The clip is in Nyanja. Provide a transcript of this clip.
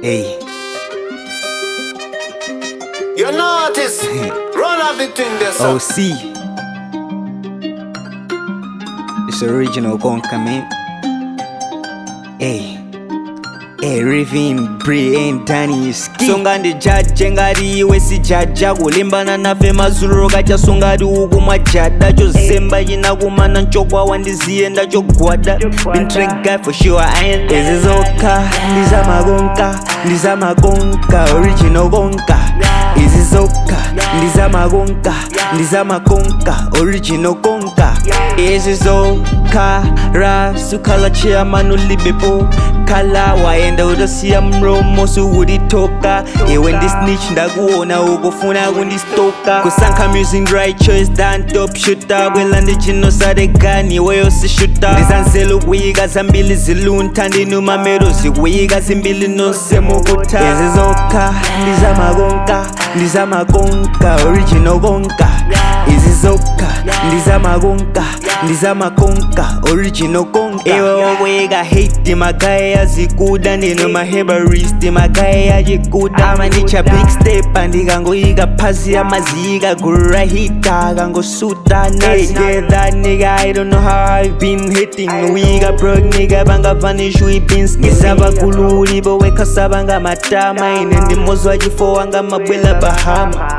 Hey. You notice, run off the thing there, sir. OC. It's original conca, man. Hey. Hey, Rivin, Brian, Danny, Ski. Songa ndi jaje ngati iwe si jaja kulimbana nafe mazulu kacha songa ndi uku majada chozemba chinakumana nchokwa wandiziye ndachogwada been trick guy for sure I ain't izizoka ndizamakonka original konka izizoka ndizamakonka original konka izizoka rasukhala chairman ulibepo kala waenda utasiya mromo suwuditoka yewe ndisnitch ndakuona ukufuna kundistoka kusankha music right choice than top shooter bwela ndichinosadekani iweyo sishuta ndizanzela ukuyika zambili zilunta ndinumamero zikuyika zimbili nosemukuta izizoka ndizamakonka original konka izizoka ndizamakonka original konka iwe okuyika hate magaya zikuda ndino mahebarist magaya jikuda amandicha big step andikangoyika phasi amazika gurahita akangosuta together nigga I don't know how I've been hitting wika broke nigga bangavanish we been ngisabakululi bowekha sabanga matama ine ndimozwa chifo wanga mabwela bahama